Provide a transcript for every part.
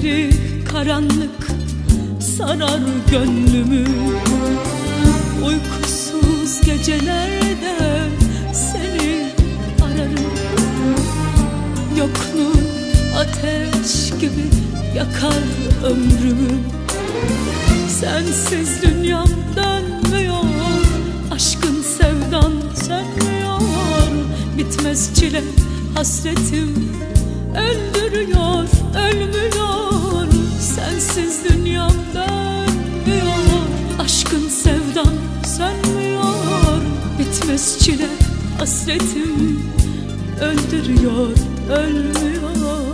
geceleri karanlık sarar gönlümü. Uykusuz gecelerde seni ararım. Yokluğun ateş gibi yakar ömrümü. Sensiz dünyam dönmüyor, aşkın sevdan sönmüyor. Bitmez çile hasretim öldürüyor, ölmüyor. Sensiz dünyam dönmüyor, aşkın sevdan sönmüyor. Bitmez çile hasretim öldürüyor, ölmüyor.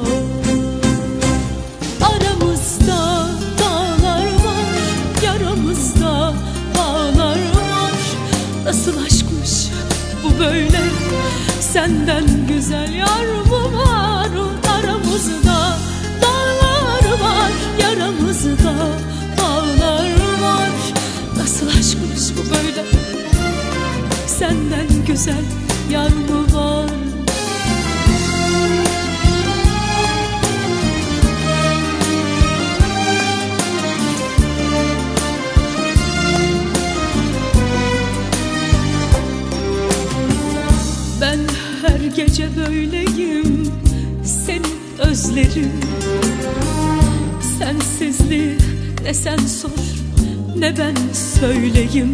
Aramızda dağlar var, yaramızda bağlar var. Nasıl aşkmış bu böyle, senden güzel yar mı var? Aramızda dağlar var, yaramızda bağlar var. Nasıl aşkmış bu böyle, senden güzel yar mı var? Ben her gece böyleyim, seni özlerim. Sensizliği ne sen sor ne ben söyleyeyim.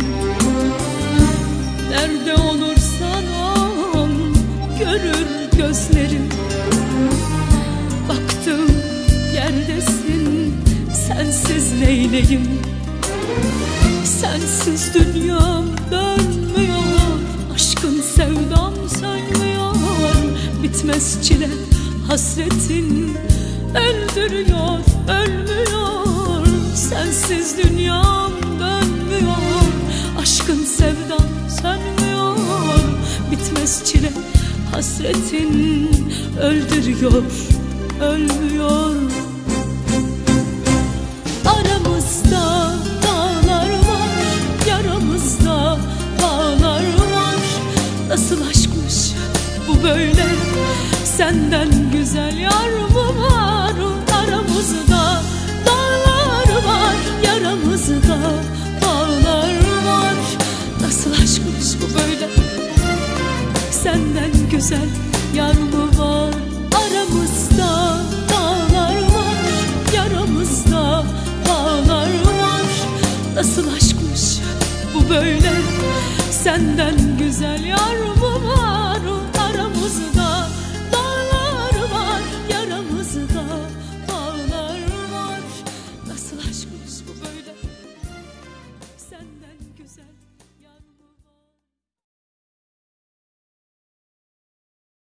Nerede olursan ol görür gözlerim. Baktığım yerdesin, sensiz neyleyim? Sensiz dünyam dönmüyor, aşkın sevdam sönmüyor. Bitmez çile hasretin öldürüyor, ölmüyor. Sensiz dünyam dönmüyor, aşkın sevdam sönmüyor. Bitmez çile hasretin öldürüyor, ölmüyor. Aramızda dağlar var, yaramızda bağlar var. Nasıl aşkmış bu böyle, senden güzel yar mı var? Aramızda dağlar var, yaramızda bağlar var. Nasıl aşkmış bu böyle, senden güzel yar mı var? Aramızda dağlar var, yaramızda bağlar var. Nasıl aşkmış bu böyle, senden güzel yar mı?